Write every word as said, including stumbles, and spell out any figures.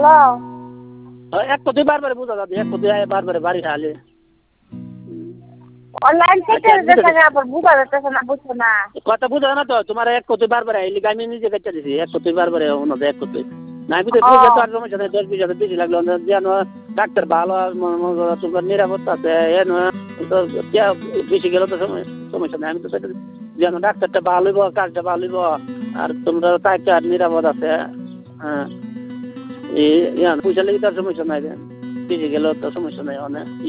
এক কথায় বারবার বোঝা যাবে, এক কথায় বারবার বাড়ি হালে কথা বুঝা না তো তোমার এক কথায় বারবার আইলি আমি নিজে বেঁচে দিছি এক কথায় বারবার ওনাদের এক কথায় না আমি তো বুঝে তো আর সমস্যা নেই দশ বিশ হাজার বেশি লাগলো যেন ডাক্তার ভালো তোমার নিরাপত্তা আছে বেশি গেলে তো সমস্যা নেই আমি তো যেন ডাক্তারটা ভালো হইব কাজটা ভালো হইব আর তোমরা কাজটা নিরাপদ আছে হ্যাঁ এই পয়সা লেগে তার সমস্যা নাই বেশি গেলেও তো সমস্যা নাই অনেক